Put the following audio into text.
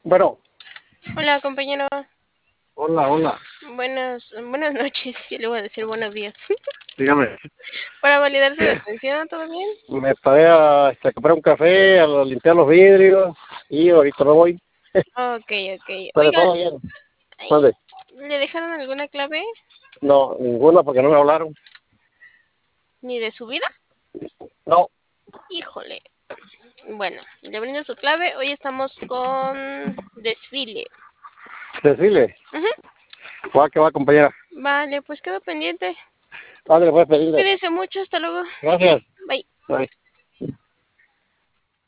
Bueno, Hola, compañero. hola, hola. Buenas noches. Yo le voy a decir buenos días. Dígame. Para validar su detención, ¿todo bien? Me paré a comprar un café, a limpiar los vidrios y ahorita me voy. Ok, ok. Pero Oiga, todo bien. ay, ¿Dónde? ¿le dejaron alguna clave? No, ninguna porque no me hablaron. ¿Ni de su vida? No, Híjole. Bueno, le brindo su clave. Hoy estamos con desfile. decirle. Ujú. Va que va, compañera. Vale, pues quedo pendiente. Padre, puedes pedirle. Cuídese mucho. Hasta luego. Gracias. Bye. Bye.